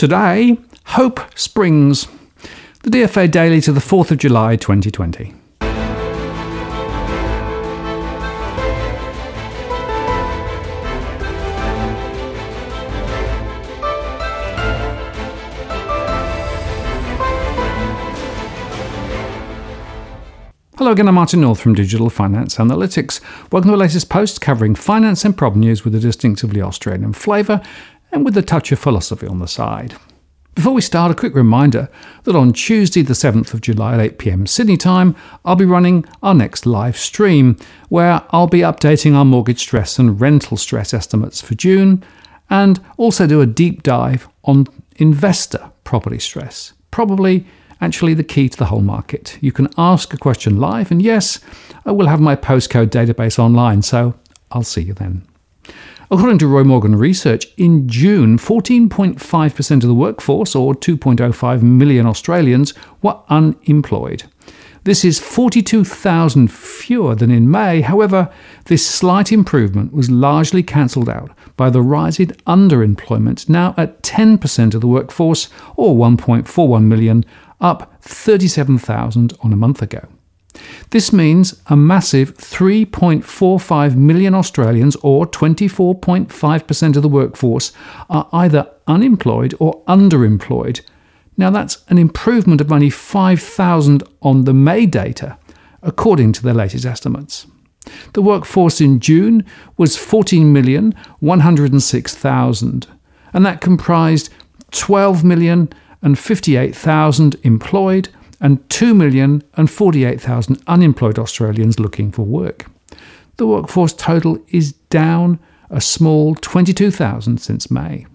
Today, Hope Springs. The DFA Daily to the 4th of July 2020. Hello again, I'm Martin North from Digital Finance Analytics. Welcome to the latest post covering finance and problem news with a distinctively Australian flavour and with a touch of philosophy on the side. Before we start, a quick reminder that on Tuesday the 7th of July at 8 p.m. Sydney time, I'll be running our next live stream where I'll be updating our mortgage stress and rental stress estimates for June and also do a deep dive on investor property stress. Probably actually the key to the whole market. You can ask a question live, and yes, I will have my postcode database online, so I'll see you then. According to Roy Morgan Research, in June, 14.5% of the workforce, or 2.05 million Australians, were unemployed. This is 42,000 fewer than in May. However, this slight improvement was largely cancelled out by the rise in underemployment, now at 10% of the workforce, or 1.41 million, up 37,000 on a month ago. This means a massive 3.45 million Australians, or 24.5% of the workforce, are either unemployed or underemployed. Now that's an improvement of only 5,000 on the May data, according to the latest estimates. The workforce in June was 14,106,000, and that comprised 12,058,000 employed and 2,048,000 unemployed Australians looking for work. The workforce total is down a small 22,000 since May.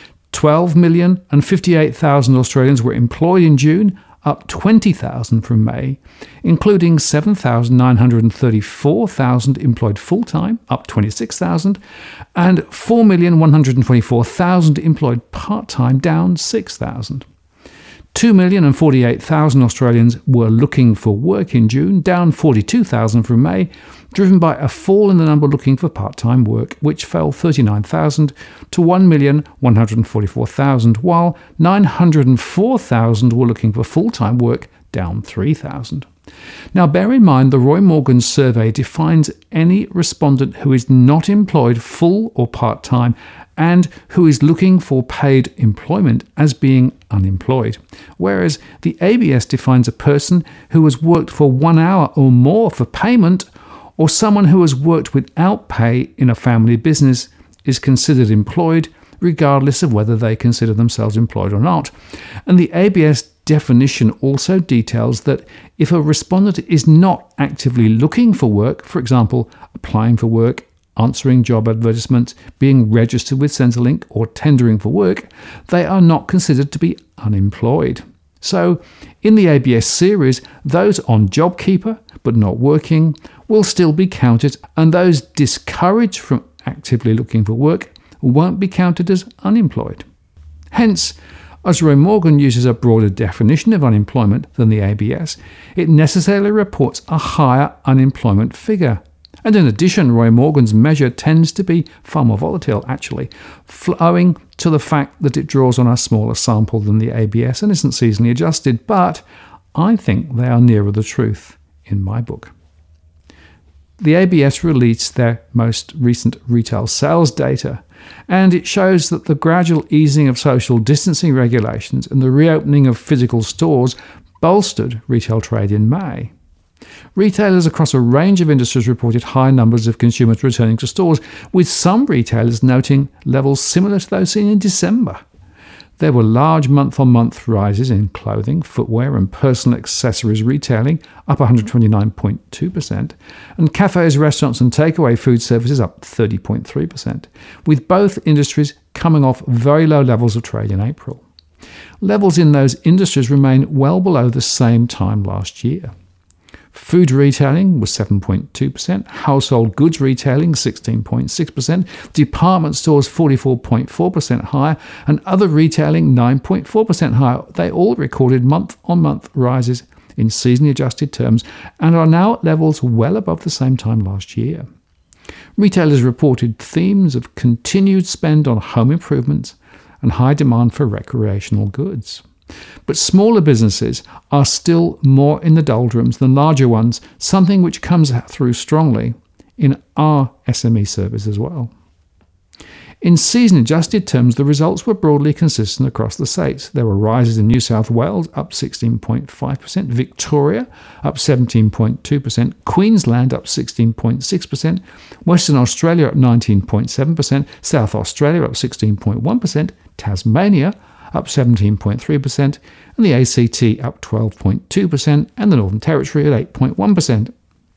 12,058,000 Australians were employed in June, up 20,000 from May, including 7,934,000 employed full-time, up 26,000, and 4,124,000 employed part-time, down 6,000. 2,048,000 Australians were looking for work in June, down 42,000 from May, driven by a fall in the number looking for part-time work, which fell 39,000 to 1,144,000, while 904,000 were looking for full-time work, down 3,000. Now bear in mind the Roy Morgan survey defines any respondent who is not employed full or part-time and who is looking for paid employment as being unemployed, whereas the ABS defines a person who has worked for 1 hour or more for payment, or someone who has worked without pay in a family business is considered employed, regardless of whether they consider themselves employed or not. And the ABS definition also details that if a respondent is not actively looking for work, for example, applying for work, answering job advertisements, being registered with Centrelink, or tendering for work, they are not considered to be unemployed. So, in the ABS series, those on JobKeeper but not working will still be counted, and those discouraged from actively looking for work won't be counted as unemployed. Hence, as Roy Morgan uses a broader definition of unemployment than the ABS, it necessarily reports a higher unemployment figure. And in addition, Roy Morgan's measure tends to be far more volatile, actually, owing to the fact that it draws on a smaller sample than the ABS and isn't seasonally adjusted, but I think they are nearer the truth in my book. The ABS released their most recent retail sales data, and it shows that the gradual easing of social distancing regulations and the reopening of physical stores bolstered retail trade in May. Retailers across a range of industries reported high numbers of consumers returning to stores, with some retailers noting levels similar to those seen in December. There were large month-on-month rises in clothing, footwear and personal accessories retailing, up 129.2%, and cafes, restaurants and takeaway food services up 30.3%, with both industries coming off very low levels of trade in April. Levels in those industries remain well below the same time last year. Food retailing was 7.2%, household goods retailing 16.6%, department stores 44.4% higher, and other retailing 9.4% higher. They all recorded month-on-month rises in seasonally adjusted terms and are now at levels well above the same time last year. Retailers reported themes of continued spend on home improvements and high demand for recreational goods. But smaller businesses are still more in the doldrums than larger ones, something which comes through strongly in our SME surveys as well. In season-adjusted terms, the results were broadly consistent across the states. There were rises in New South Wales, up 16.5%, Victoria, up 17.2%, Queensland, up 16.6%, Western Australia, up 19.7%, South Australia, up 16.1%, Tasmania, up 17.3%, and the ACT, up 12.2%, and the Northern Territory at 8.1%.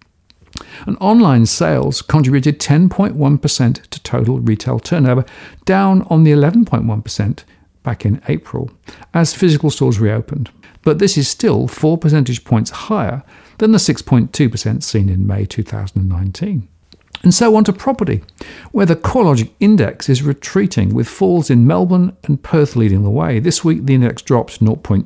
And online sales contributed 10.1% to total retail turnover, down on the 11.1% back in April, as physical stores reopened. But this is still 4 percentage points higher than the 6.2% seen in May 2019. And so on to property, where the CoreLogic index is retreating, with falls in Melbourne and Perth leading the way. This week, the index dropped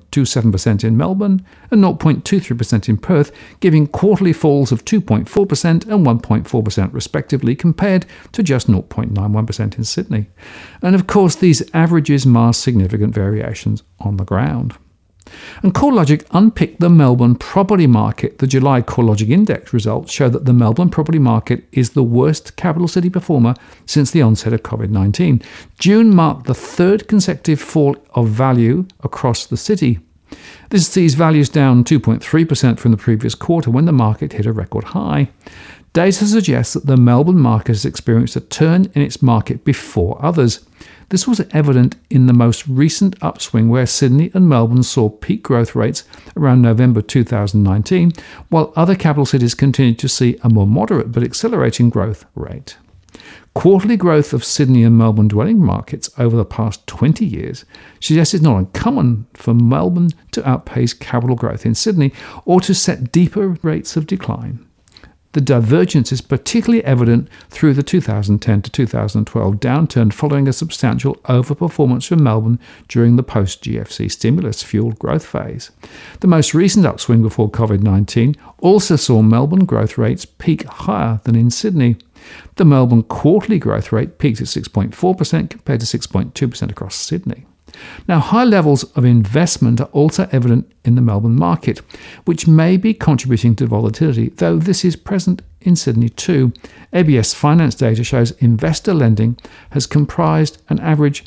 0.27% in Melbourne and 0.23% in Perth, giving quarterly falls of 2.4% and 1.4% respectively, compared to just 0.91% in Sydney. And of course, these averages mask significant variations on the ground. And CoreLogic unpicked the Melbourne property market. The July CoreLogic Index results show that the Melbourne property market is the worst capital city performer since the onset of COVID-19. June marked the third consecutive fall of value across the city. This sees values down 2.3% from the previous quarter, when the market hit a record high. Data suggests that the Melbourne market has experienced a turn in its market before others. This was evident in the most recent upswing, where Sydney and Melbourne saw peak growth rates around November 2019, while other capital cities continued to see a more moderate but accelerating growth rate. Quarterly growth of Sydney and Melbourne dwelling markets over the past 20 years suggests it's not uncommon for Melbourne to outpace capital growth in Sydney or to set deeper rates of decline. The divergence is particularly evident through the 2010 to 2012 downturn, following a substantial overperformance from Melbourne during the post-GFC stimulus-fueled growth phase. The most recent upswing before COVID-19 also saw Melbourne growth rates peak higher than in Sydney. The Melbourne quarterly growth rate peaked at 6.4% compared to 6.2% across Sydney. Now, high levels of investment are also evident in the Melbourne market, which may be contributing to volatility, though this is present in Sydney too. ABS finance data shows investor lending has comprised an average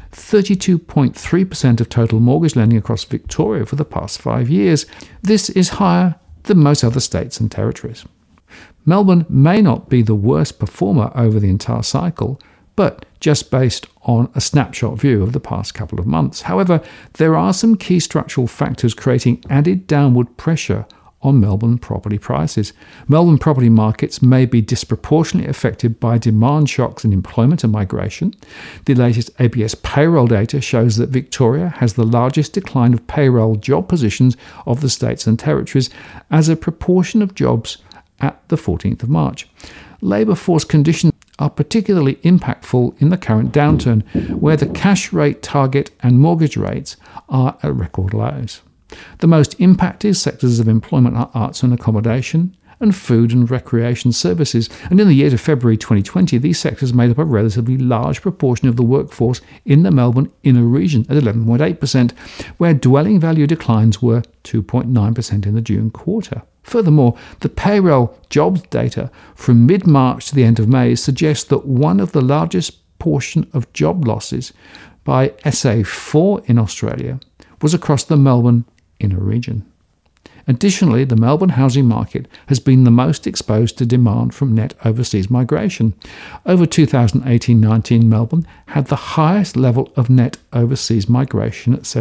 32.3% of total mortgage lending across Victoria for the past 5 years. This is higher than most other states and territories. Melbourne may not be the worst performer over the entire cycle, but just based on a snapshot view of the past couple of months. However, there are some key structural factors creating added downward pressure on Melbourne property prices. Melbourne property markets may be disproportionately affected by demand shocks in employment and migration. The latest ABS payroll data shows that Victoria has the largest decline of payroll job positions of the states and territories as a proportion of jobs at the 14th of March. Labour force conditions are particularly impactful in the current downturn, where the cash rate target and mortgage rates are at record lows. The most impacted sectors of employment are arts and accommodation and food and recreation services. And in the year to February 2020, these sectors made up a relatively large proportion of the workforce in the Melbourne inner region at 11.8%, where dwelling value declines were 2.9% in the June quarter. Furthermore, the payroll jobs data from mid-March to the end of May suggests that one of the largest portion of job losses by SA4 in Australia was across the Melbourne inner region. Additionally, the Melbourne housing market has been the most exposed to demand from net overseas migration. Over 2018-19, Melbourne had the highest level of net overseas migration at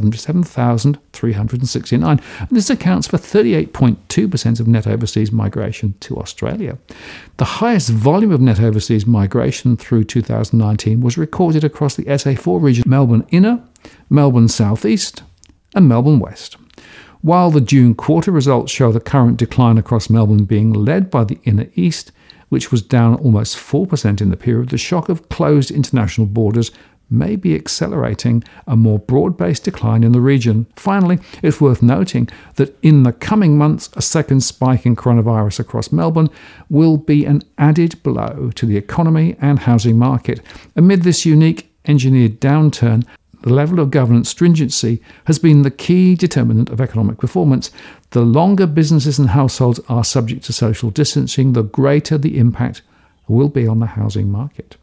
77,369. And this accounts for 38.2% of net overseas migration to Australia. The highest volume of net overseas migration through 2019 was recorded across the SA4 region: Melbourne Inner, Melbourne South East, and Melbourne West. While the June quarter results show the current decline across Melbourne being led by the Inner East, which was down almost 4% in the period, the shock of closed international borders may be accelerating a more broad-based decline in the region. Finally, it's worth noting that in the coming months, a second spike in coronavirus across Melbourne will be an added blow to the economy and housing market. Amid this unique engineered downturn, the level of governance stringency has been the key determinant of economic performance. The longer businesses and households are subject to social distancing, the greater the impact will be on the housing market.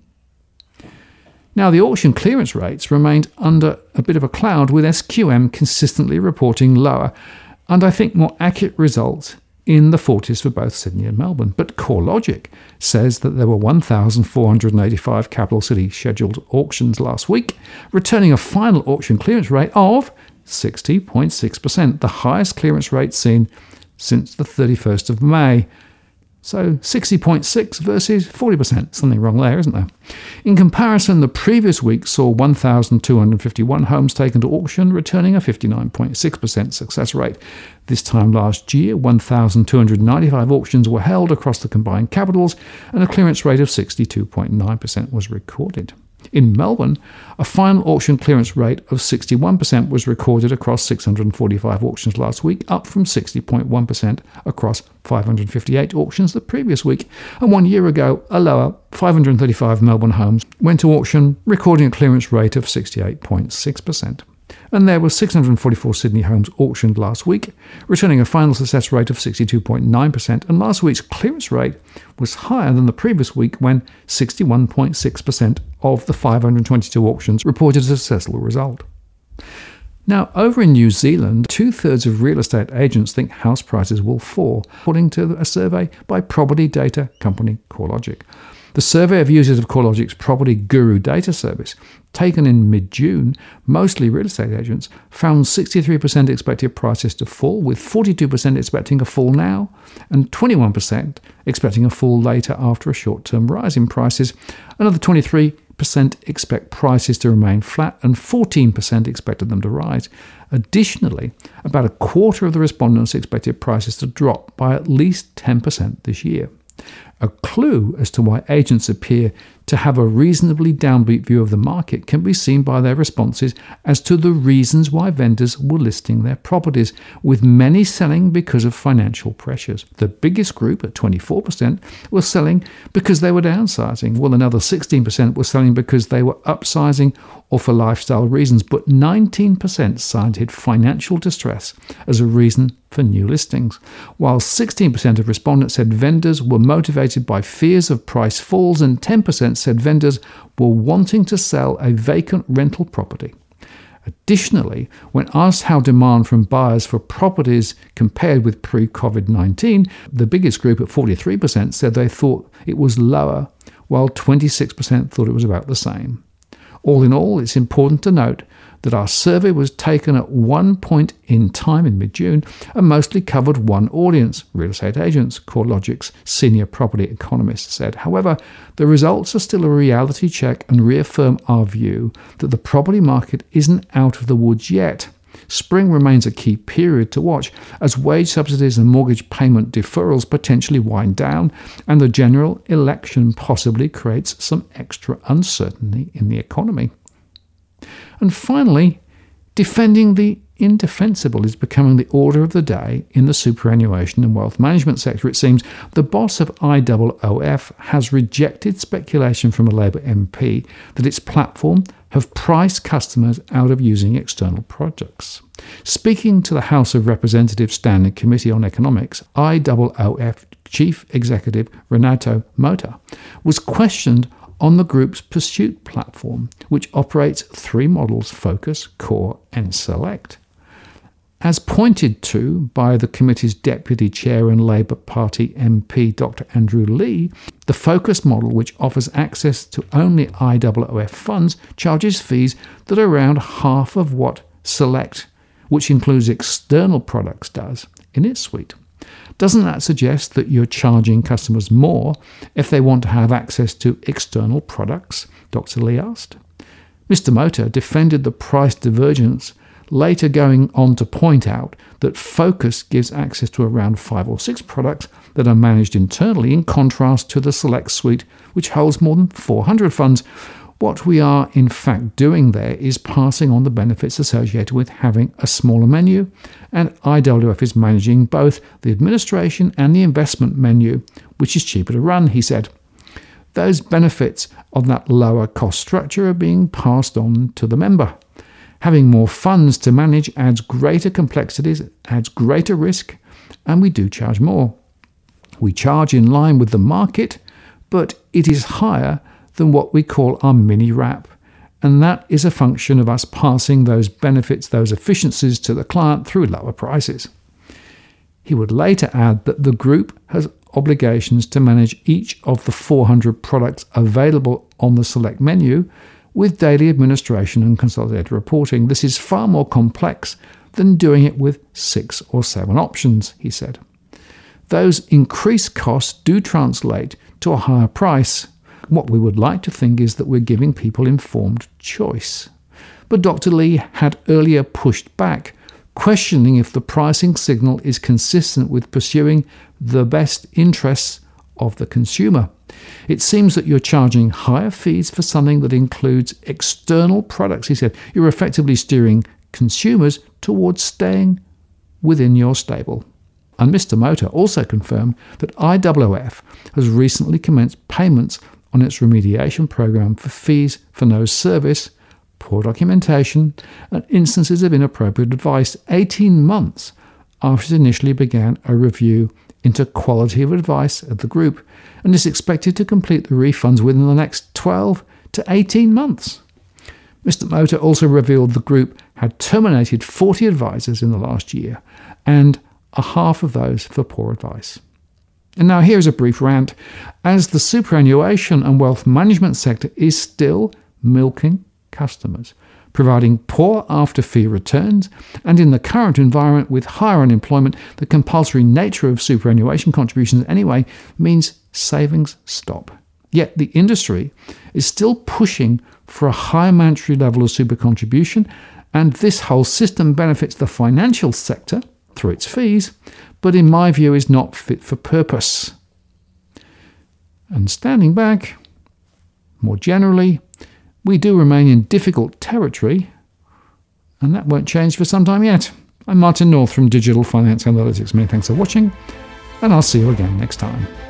Now, the auction clearance rates remained under a bit of a cloud, with SQM consistently reporting lower and I think more accurate results in the 40s for both Sydney and Melbourne. But CoreLogic says that there were 1,485 capital city scheduled auctions last week, returning a final auction clearance rate of 60.6%, the highest clearance rate seen since the 31st of May. So 60.6 versus 40%. Something wrong there, isn't there? In comparison, the previous week saw 1,251 homes taken to auction, returning a 59.6% success rate. This time last year, 1,295 auctions were held across the combined capitals, and a clearance rate of 62.9% was recorded. In Melbourne, a final auction clearance rate of 61% was recorded across 645 auctions last week, up from 60.1% across 558 auctions the previous week. And 1 year ago, a lower 535 Melbourne homes went to auction, recording a clearance rate of 68.6%. And there were 644 Sydney homes auctioned last week, returning a final success rate of 62.9%, and last week's clearance rate was higher than the previous week when 61.6% of the 522 auctions reported a successful result. Now, over in New Zealand, 2/3 of real estate agents think house prices will fall, according to a survey by property data company CoreLogic. The survey of users of CoreLogic's Property Guru data service, taken in mid-June, mostly real estate agents, found 63% expected prices to fall, with 42% expecting a fall now and 21% expecting a fall later after a short-term rise in prices. Another 23% expect prices to remain flat and 14% expected them to rise. Additionally, about a quarter of the respondents expected prices to drop by at least 10% this year. A clue as to why agents appear to have a reasonably downbeat view of the market can be seen by their responses as to the reasons why vendors were listing their properties, with many selling because of financial pressures. The biggest group, at 24%, were selling because they were downsizing, while another 16% were selling because they were upsizing or for lifestyle reasons, but 19% cited financial distress as a reason for new listings, while 16% of respondents said vendors were motivated by fears of price falls, and 10% said vendors were wanting to sell a vacant rental property. Additionally, when asked how demand from buyers for properties compared with pre-COVID-19, the biggest group at 43% said they thought it was lower, while 26% thought it was about the same. All in all, it's important to note that our survey was taken at one point in time in mid-June and mostly covered one audience, real estate agents, CoreLogic's senior property economist said. However, the results are still a reality check and reaffirm our view that the property market isn't out of the woods yet. Spring remains a key period to watch as wage subsidies and mortgage payment deferrals potentially wind down, and the general election possibly creates some extra uncertainty in the economy. And finally, defending the indefensible is becoming the order of the day in the superannuation and wealth management sector. It seems the boss of IOOF has rejected speculation from a Labor MP that its platform have priced customers out of using external products. Speaking to the House of Representatives Standing Committee on Economics, IOOF Chief Executive Renato Mota was questioned on the group's Pursuit platform, which operates three models: Focus, Core and Select. As pointed to by the committee's Deputy Chair and Labour Party MP Dr Andrew Lee, the Focus model, which offers access to only IOOF funds, charges fees that are around half of what Select, which includes external products, does in its suite. Doesn't that suggest that you're charging customers more if they want to have access to external products? Dr. Lee asked. Mr. Mota defended the price divergence, later going on to point out that Focus gives access to around 5 or 6 products that are managed internally, in contrast to the Select suite, which holds more than 400 funds. What we are in fact doing there is passing on the benefits associated with having a smaller menu, and IOOF is managing both the administration and the investment menu, which is cheaper to run, he said. those benefits of that lower cost structure are being passed on to the member. Having more funds to manage adds greater complexities, adds greater risk, and we do charge more. We charge in line with the market, but it is higher than what we call our mini wrap, and that is a function of us passing those benefits, those efficiencies to the client through lower prices. He would later add that the group has obligations to manage each of the 400 products available on the select menu with daily administration and consolidated reporting. This is far more complex than doing it with 6 or 7 options, he said. Those increased costs do translate to a higher price. What we would like to think is that we're giving people informed choice. But Dr. Lee had earlier pushed back, questioning if the pricing signal is consistent with pursuing the best interests of the consumer. It seems that you're charging higher fees for something that includes external products, he said. You're effectively steering consumers towards staying within your stable. And Mr. Motor also confirmed that IOOF has recently commenced payments on its remediation program for fees for no service, poor documentation, and instances of inappropriate advice 18 months after it initially began a review into quality of advice at the group, and is expected to complete the refunds within the next 12 to 18 months. Mr. Motor also revealed the group had terminated 40 advisors in the last year, and a half of those for poor advice. And now here's a brief rant. As the superannuation and wealth management sector is still milking customers, providing poor after-fee returns, and in the current environment with higher unemployment, the compulsory nature of superannuation contributions anyway means savings stop. Yet the industry is still pushing for a higher mandatory level of super contribution, and this whole system benefits the financial sector through its fees, but in my view is not fit for purpose. And standing back, more generally, we do remain in difficult territory, and that won't change for some time yet. I'm Martin North from Digital Finance Analytics. Many thanks for watching, and I'll see you again next time.